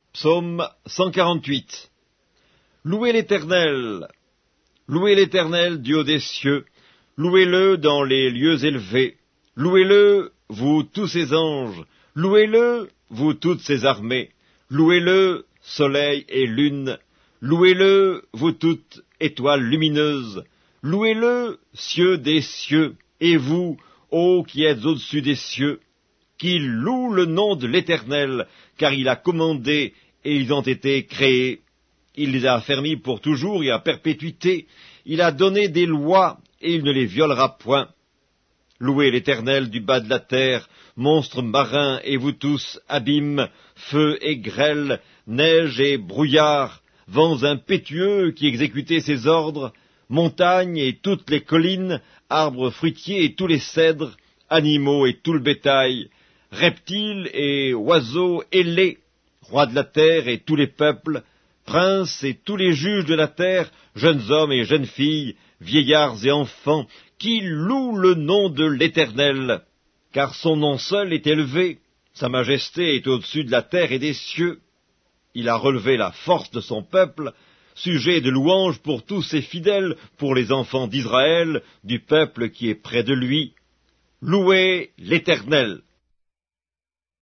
Psaume 148. Louez l'Éternel, Dieu des cieux, louez-le dans les lieux élevés, louez-le, vous tous ses anges, louez-le, vous toutes ses armées, louez-le, soleil et lune, louez-le, vous toutes étoiles lumineuses, louez-le, cieux des cieux, et vous, ô qui êtes au-dessus des cieux, qu'il loue le nom de l'Éternel, car il a commandé, et ils ont été créés. Il les a affermis pour toujours et à perpétuité. Il a donné des lois, et il ne les violera point. Louez l'Éternel du bas de la terre, monstres marins, et vous tous, abîmes, feu et grêle, neige et brouillard, vents impétueux qui exécutez ses ordres, montagnes et toutes les collines, arbres fruitiers et tous les cèdres, animaux et tout le bétail, reptiles et oiseaux ailés, rois de la terre et tous les peuples, princes et tous les juges de la terre, jeunes hommes et jeunes filles, vieillards et enfants, qui louent le nom de l'Éternel, car son nom seul est élevé, sa majesté est au-dessus de la terre et des cieux. Il a relevé la force de son peuple, sujet de louange pour tous ses fidèles, pour les enfants d'Israël, du peuple qui est près de lui. Louez l'Éternel.